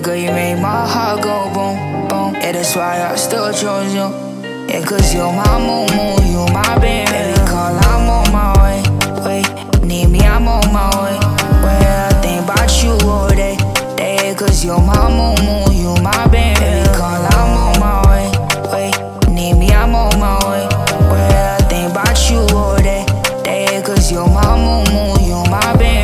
girl, you make my heart go boom, boom. Yeah, that's why I still chose you. Yeah, cause you're my moon, you my baby. Baby, call, I'm on my way. Need me, I'm on my way. Well, I think about you all day. Cause you're my moon, you my baby. Baby, call, I'm on my way. Need me, I'm on my way. Well, I think about you all day. Cause you're my moon, you my baby.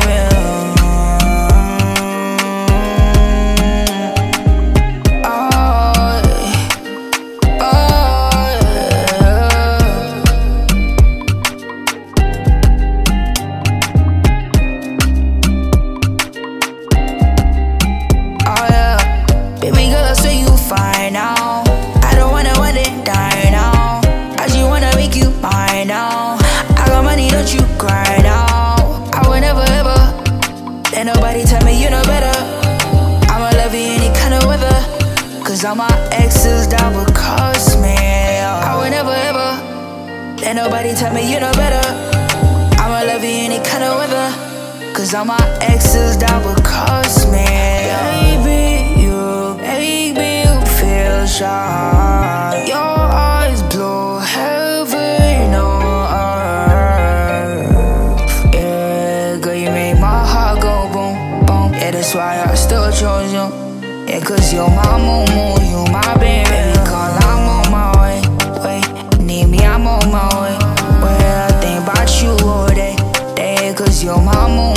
Fine now, I don't wanna let it die now. I just wanna make you mine now. I got money, don't you cry now. I will never ever let nobody tell me you know better. I'ma love you any kind of weather. Cause all my exes down because me. I will never ever let nobody tell me you know better. I'ma love you any kind of weather. Cause all my exes down because me. Baby, you shy. Your eyes blow heaven on earth. Yeah, girl, you make my heart go boom, boom. Yeah, that's why I still chose you. Yeah, cause you're my moon, you my baby. Baby, call, I'm on my way. Need me, I'm on my way. Well, I think about you all day. Cause you're my moon.